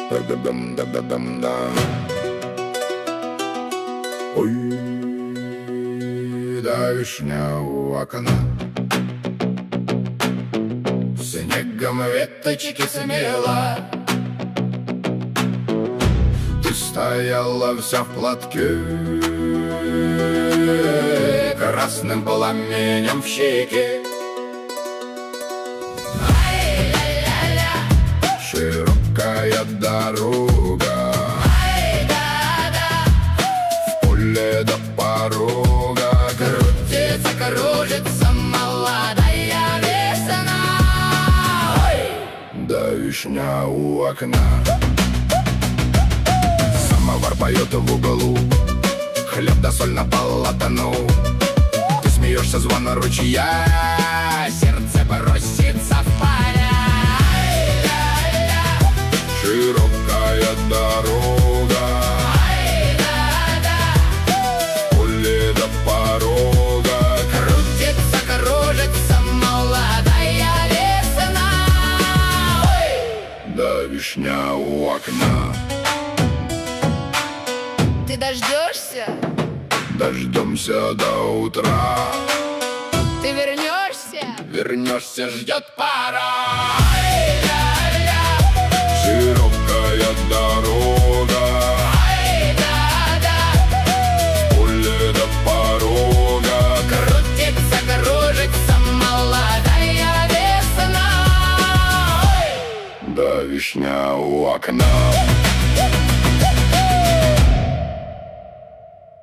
Ой, да вишня у окна, снегом веточки смела. Ты стояла вся в платке, красным пламенем в щеке. Широкая дорога, в поле до порога крутится, кружится молодая весна. Да вишня у окна, самовар поет в углу, хлеб да соль на полотну. Ты смеешься, звон ручья, сердце бросится в поля. Широкая дорога, в поле до порога крутится, кружится молодая весна. Да вишня у окна. Ты дождешься? Дождемся до утра. Ты вернешься? Вернешься, ждет пора. Широкая дорога, в поле до порога Крутится, кружится молодая весна. да вишня у окна.